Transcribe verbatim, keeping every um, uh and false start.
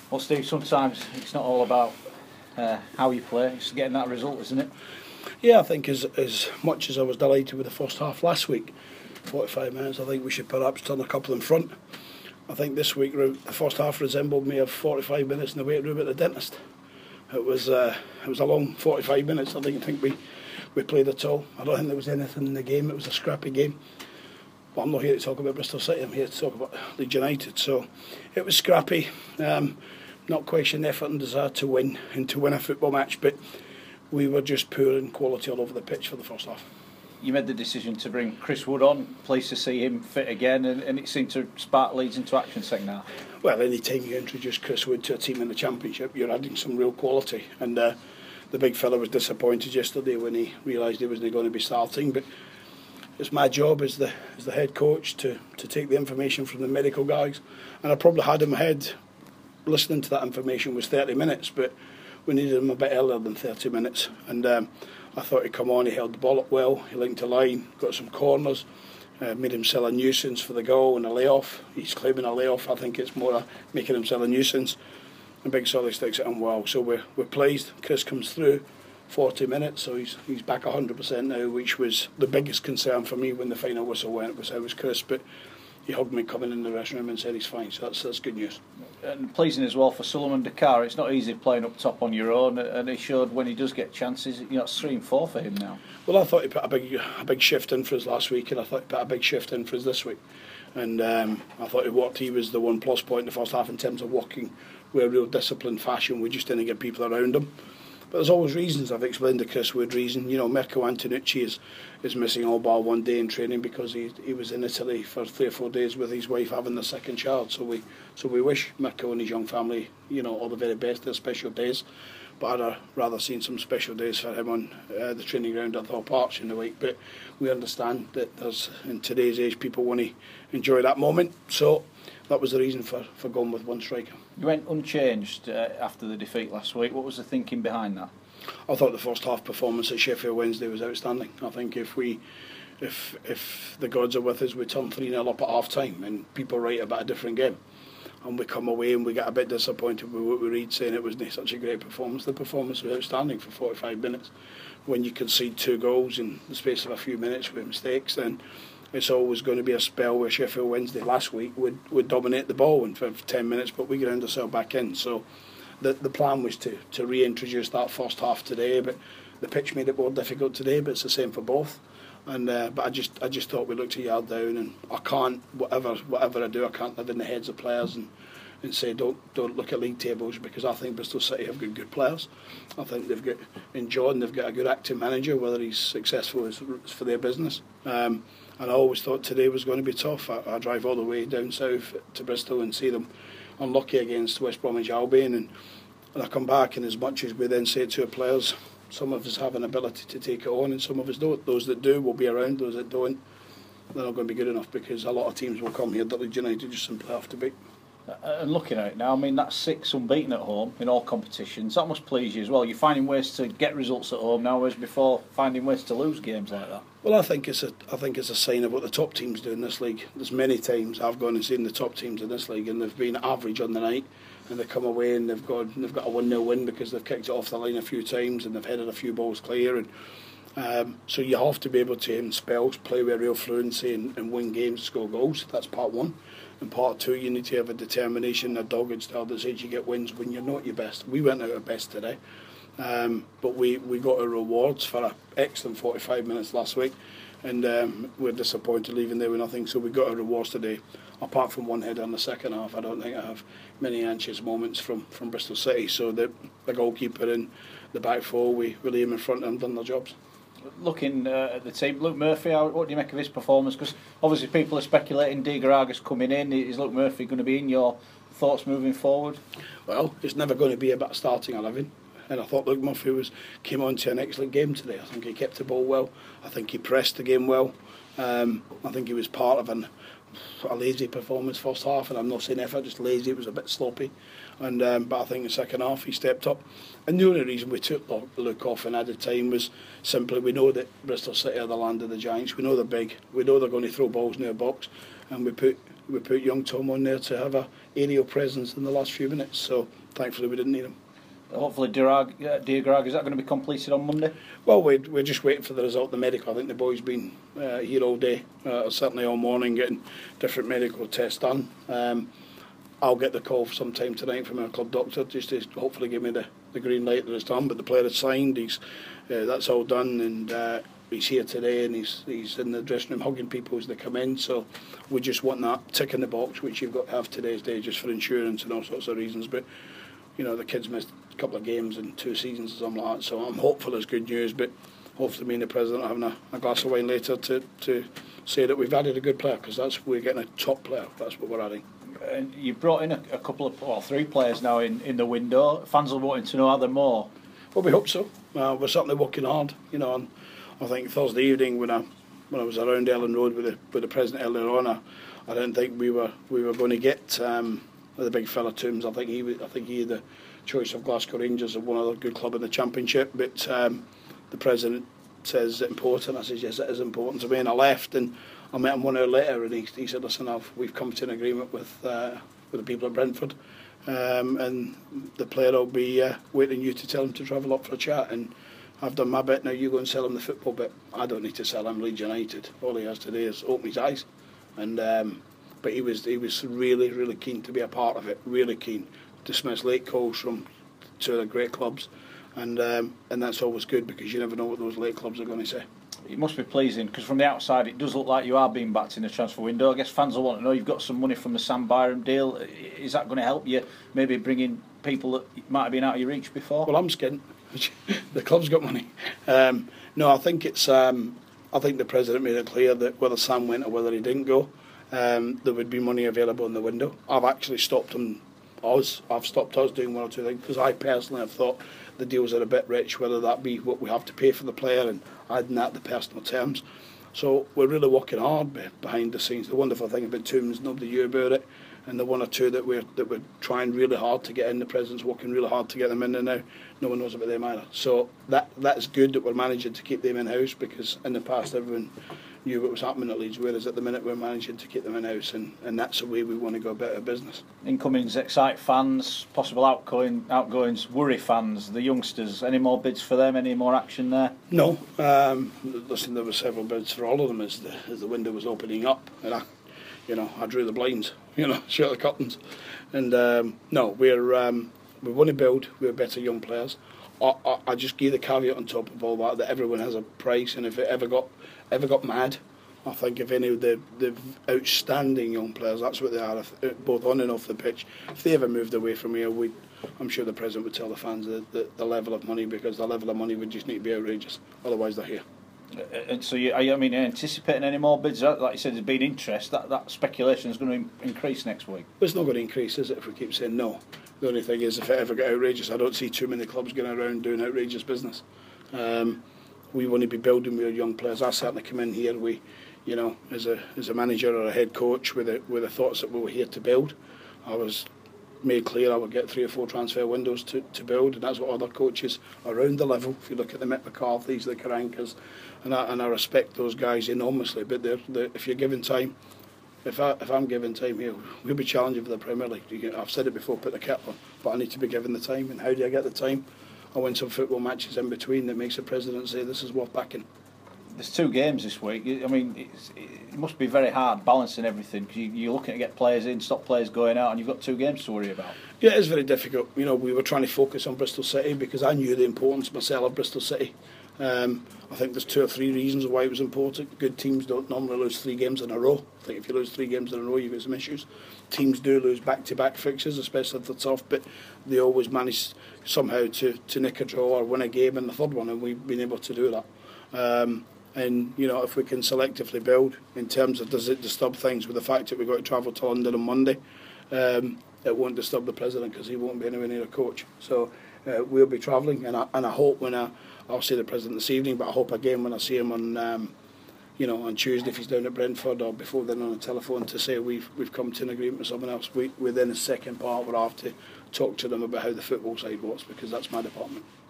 Well, Steve, sometimes it's not all about uh, how you play, it's getting that result, isn't it? Yeah, I think as as much as I was delighted with the first half last week, forty-five minutes, I think we should perhaps turn a couple in front. I think this week the first half resembled me of forty-five minutes in the waiting room at the dentist. It was uh, it was a long forty-five minutes. I didn't think we, we played at all. I don't think there was anything in the game. It was a scrappy game. But I'm not here to talk about Bristol City. I'm here to talk about Leeds United. So it was scrappy. Um, not question effort and desire to win and to win a football match, but we were just poor in quality all over the pitch for the first half. You made the decision to bring Chris Wood on, pleased to see him fit again, and, and it seemed to spark Leeds into action second half. Well, any time you introduce Chris Wood to a team in the Championship, you're adding some real quality. And uh, the big fella was disappointed yesterday when he realised he wasn't going to be starting. But it's my job as the as the head coach to, to take the information from the medical guys. And I probably had in my head, listening to that information was thirty minutes, but we needed him a bit earlier than thirty minutes. And um, I thought he'd come on, he held the ball up well, he linked a line, got some corners, uh, made himself a nuisance for the goal and a layoff. He's claiming a layoff, I think it's more a making himself a nuisance. And Big Solly sticks it in well. So we're, we're pleased. Chris comes through, forty minutes, so he's he's back one hundred percent now, which was the biggest concern for me when the final whistle went, was how was Chris. But he hugged me coming in the dressing room and said he's fine, so that's that's good news. And pleasing as well for Suleiman Dakar. It's not easy playing up top on your own, and he showed when he does get chances. You know, it's three and four for him now. Well, I thought he put a big a big shift in for us last week, and I thought he put a big shift in for us this week. And um, I thought he worked. He was the one plus point in the first half in terms of working with a real disciplined fashion. We just didn't get people around him. But there's always reasons. I've explained the Chris Wood reason. You know, Mirko Antonucci is, is missing all bar one day in training because he he was in Italy for three or four days with his wife having the second child. So we so we wish Mirko and his young family, you know, all the very best. Their special days. But I'd uh, rather seen some special days for him on uh, the training ground at Thorpe Arch in the week. But we understand that there's, in today's age, people want to enjoy that moment. So that was the reason for, for going with one striker. You went unchanged uh, after the defeat last week. What was the thinking behind that? I thought the first half performance at Sheffield Wednesday was outstanding. I think if we, if if the gods are with us, we turn three nil up at half time and people write about a different game. And we come away and we get a bit disappointed with what we read, saying it wasn't such a great performance. The performance was outstanding for forty-five minutes. When you concede two goals in the space of a few minutes with mistakes, then it's always going to be a spell where Sheffield Wednesday last week would, would dominate the ball in for ten minutes, but we ground ourselves back in. So the the plan was to, to reintroduce that first half today, but the pitch made it more difficult today, but it's the same for both. And uh, but I just I just thought we looked a yard down, and I can't whatever whatever I do I can't live in the heads of players and, and say don't don't look at league tables, because I think Bristol City have got good players. I think they've got in John they've got a good acting manager. Whether he's successful is, is for their business. Um, and I always thought today was going to be tough. I, I drive all the way down south to Bristol and see them unlucky against West Bromwich Albion, and, and I come back, and as much as we then say to our players, some of us have an ability to take it on and some of us don't. Those that do will be around, those that don't, they're not going to be good enough, because a lot of teams will come here that Leeds United just simply have to beat. And looking at it now, I mean, that's six unbeaten at home in all competitions. That must please you as well. You're finding ways to get results at home now, whereas before finding ways to lose games like that. Well, I think it's a I think it's a sign of what the top teams do in this league. There's many times I've gone and seen the top teams in this league, and they've been average on the night, and they come away and they've got they've got a one nil win because they've kicked it off the line a few times and they've headed a few balls clear. And um, so you have to be able to, in spells, play with real fluency and, and win games, score goals. That's part one. And part two, you need to have a determination, a dogged style that says you get wins when you're not your best. We went out our best today, um, but we, we got our rewards for an excellent forty-five minutes last week, and um, we're disappointed leaving there with nothing. So we got our rewards today. Apart from one header in the second half, I don't think I have many anxious moments from, from Bristol City. So the, the goalkeeper and the back four, we really aim in front and done their jobs. Looking uh, at the team, Luke Murphy, how, what do you make of his performance? Because obviously people are speculating Di Garaga's coming in. Is Luke Murphy going to be in your thoughts moving forward? Well, it's never going to be about starting eleven. And I thought Luke Murphy was came on to an excellent game today. I think he kept the ball well. I think he pressed the game well. Um, I think he was part of an, a lazy performance first half, and I'm not saying effort, just lazy. It was a bit sloppy. And um, but I think in the second half he stepped up. And the only reason we took Luke off and added time was simply we know that Bristol City are the land of the giants. We know they're big. We know they're going to throw balls in their box, and we put we put young Tom on there to have a aerial presence in the last few minutes. So thankfully we didn't need him. Hopefully Diarag, uh, Diarag, is that going to be completed on Monday? Well, we're, we're just waiting for the result of the medical. I think the boy's been uh, here all day, uh, certainly all morning, getting different medical tests done. Um, I'll get the call sometime tonight from our club doctor just to hopefully give me the, the green light that it's done. But the player has signed, he's, uh, that's all done, and uh, he's here today, and he's he's in the dressing room hugging people as they come in. So we just want that tick in the box, which you've got to have today's day just for insurance and all sorts of reasons. But you know, the kid's missed a couple of games in two seasons or something like that, so I'm hopeful it's good news. But hopefully me and the president are having a, a glass of wine later to, to say that we've added a good player, because that's we're getting a top player. That's what we're adding. And you've brought in a, a couple of, well, three players now in, in the window. Fans are wanting to know, are there more? Well, we hope so. Uh, we're certainly working hard, you know. And I think Thursday evening when I when I was around Ellen Road with the with the president earlier on, I, I didn't think we were we were going to get um, the big fella Toombs. I think he I think he had the choice of Glasgow Rangers as one other good club in the Championship. But um, the president says it's important. I said yes, it is important to me, and I left and I met him one hour later, and he, he said, listen, I've, we've come to an agreement with uh, with the people at Brentford, um, and the player will be uh, waiting you to tell him to travel up for a chat, and I've done my bit, now you go and sell him the football bit. I don't need to sell him Leeds United. All he has to do is open his eyes. And um, but he was he was really, really keen to be a part of it, really keen. Dismissed late calls from two of the great clubs, and um, and that's always good, because you never know what those late clubs are going to say. It must be pleasing, because from the outside it does look like you are being backed in the transfer window. I guess fans will want to know, you've got some money from the Sam Byram deal. Is that going to help you maybe bring in people that might have been out of your reach before? Well, I'm skint. The club's got money. Um, no, I think it's. Um, I think the president made it clear that whether Sam went or whether he didn't go, um, there would be money available in the window. I've actually stopped him. Us, I've stopped us doing one or two things, because I personally have thought the deals are a bit rich, whether that be what we have to pay for the player and adding that the personal terms. So we're really working hard behind the scenes. The wonderful thing about Toombs, nobody knew about it, and the one or two that we're that we're trying really hard to get in, the president's working really hard to get them in there now. No one knows about them either. So that that's good that we're managing to keep them in house, because in the past everyone knew what was happening at Leeds, whereas at the minute we're managing to keep them in house, and, and that's the way we want to go about our business. Incomings excite fans, possible outgoing outgoings worry fans, the youngsters. Any more bids for them? Any more action there? No. Um, listen, there were several bids for all of them as the as the window was opening up, and I, you know, I drew the blinds, you know, shut the curtains, and um, no, we're um, we want to build. We're better young players. I, I, I just give the caveat on top of all that that everyone has a price, and if it ever got ever got mad, I think if any of the, the outstanding young players, that's what they are, if, both on and off the pitch, if they ever moved away from here, we, I'm sure the president would tell the fans the, the, the level of money, because the level of money would just need to be outrageous, otherwise they're here. And so, you, I mean, anticipating any more bids? Like you said, there's been interest. That that speculation is going to increase next week. Well, it's not going to increase, is it? If we keep saying no. The only thing is, if it ever got outrageous, I don't see too many clubs going around doing outrageous business. Um, we want to be building with our young players. I certainly come in here, we, you know, as a as a manager or a head coach, with the with the thoughts that we were here to build. I was made clear I would get three or four transfer windows to, to build, and that's what other coaches around the level. If you look at the Mick McCarthy's, the Karankas, and I, and I respect those guys enormously. But they're, they're, if you're given time, if I if I'm given time here, we'll be challenging for the Premier League. You can, I've said it before, put the kettle on, but I need to be given the time. And how do I get the time? I win some football matches in between that makes the president say this is worth backing. There's two games this week. I mean, it's, it must be very hard balancing everything, because you, you're looking to get players in, stop players going out, and you've got two games to worry about. Yeah, it is very difficult. You know, we were trying to focus on Bristol City because I knew the importance myself of Bristol City. Um, I think there's two or three reasons why it was important. Good teams don't normally lose three games in a row. I think if you lose three games in a row, you've got some issues. Teams do lose back-to-back fixtures, especially if they're tough, but they always manage somehow to, to nick a draw or win a game in the third one, and we've been able to do that. Um, and, you know, if we can selectively build, in terms of does it disturb things with the fact that we've got to travel to London on Monday, um, it won't disturb the president because he won't be anywhere near a coach. So uh, we'll be travelling, and I, and I hope when I, I'll see the president this evening, but I hope again when I see him on, um, you know, on Tuesday if he's down at Brentford, or before then on the telephone, to say we've we've come to an agreement with someone else. We, within the second part, we'll have to talk to them about how the football side works, because that's my department.